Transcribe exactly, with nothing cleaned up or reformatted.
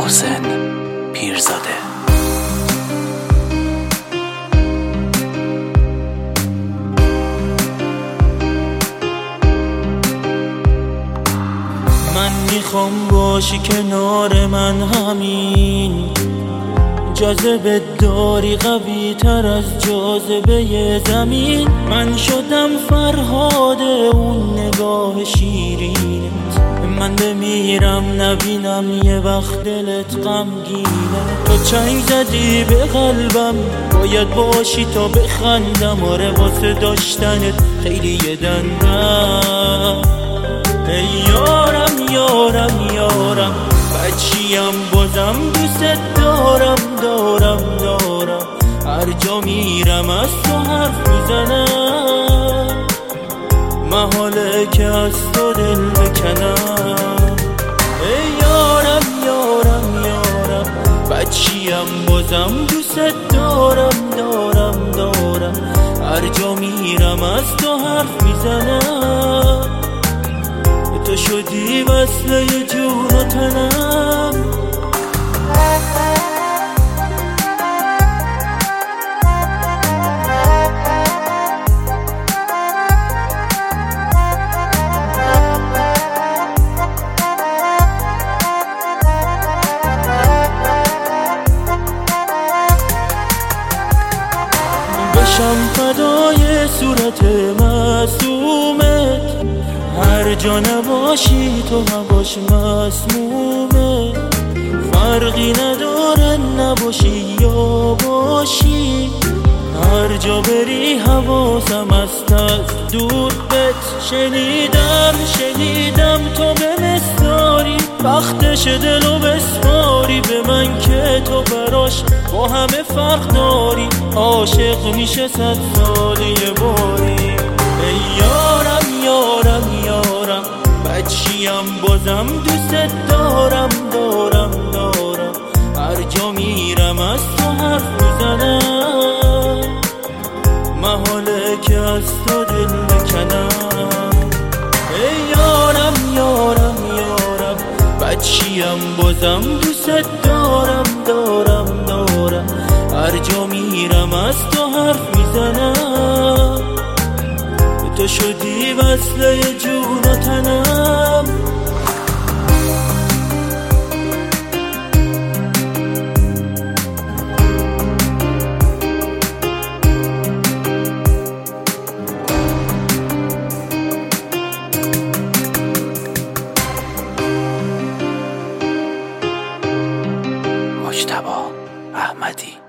محسن پیرزاده. من میخوام باشی کنار من، همین جاذبه داری قوی تر از جاذبه زمین. من شدم فرهاد اون نگاه شیرینت، من بمیرم نبینم یه وقت دلت غمگینه. تو چنگ زدی به قلبم، باید باشی تا بخندم. آره واسه داشتنت خیلی یه دندم. ای یارم یارم یارم، بچیم بازم دوست دارم دارم دارم. هر جا میرم از تو حرف میزنم، محاله که از تو دل بکنم. ای یارم یارم یارم، بچیم بازم دوست دارم دارم دارم. هر جا میرم از تو حرف میزنم، تو شدی وصله جون و تنم. بشم فدای صورت معصومت، هر جا نباشی تو هواش مسمومه. فرقی نداره نباشی یا باشی، هر جا بری حواسم است از دور بهت. شنیدم شنیدم تو به مصداری، وقتش دلو بسپاری به من که تو براش با همه فرق داری. عاشق میشه صد سال یه باری. ای یارم یارم یارم، بچیم بازم دوست دارم دارم دارم. هر جا میرم از تو حرف میزنم، محاله که از تو دل بکنم. ای یارم یارم یارم، بچیم بازم دوست دارم دارم دارم. هر جا میرم از تو حرف میزنم، تو شدی وصله جون و تنم. مجتبی احمدی.